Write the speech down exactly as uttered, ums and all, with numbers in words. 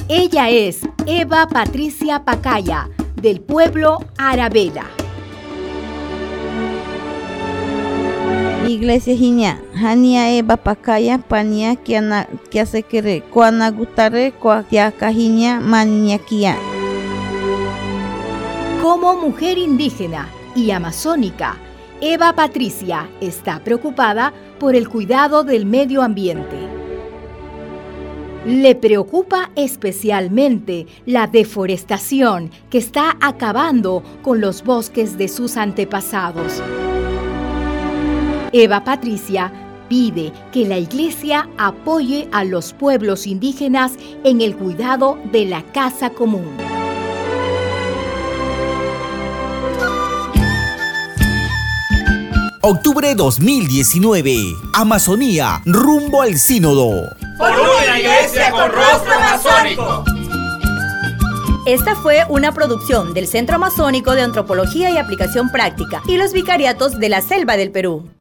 Ella es Eva Patricia Pacaya, del pueblo Arabela. Iglesia Hiña, Hania Eva Pacaya, Pania, Kiana, Kiasekere, Kuana Gutare, Kuakiaka Hiña, Maniakia. Como mujer indígena y amazónica, Eva Patricia está preocupada por el cuidado del medio ambiente. Le preocupa especialmente la deforestación que está acabando con los bosques de sus antepasados. Eva Patricia pide que la Iglesia apoye a los pueblos indígenas en el cuidado de la casa común. Octubre dos mil diecinueve. Amazonía, rumbo al sínodo. Por una iglesia con rostro amazónico. Esta fue una producción del Centro Amazónico de Antropología y Aplicación Práctica y los Vicariatos de la Selva del Perú.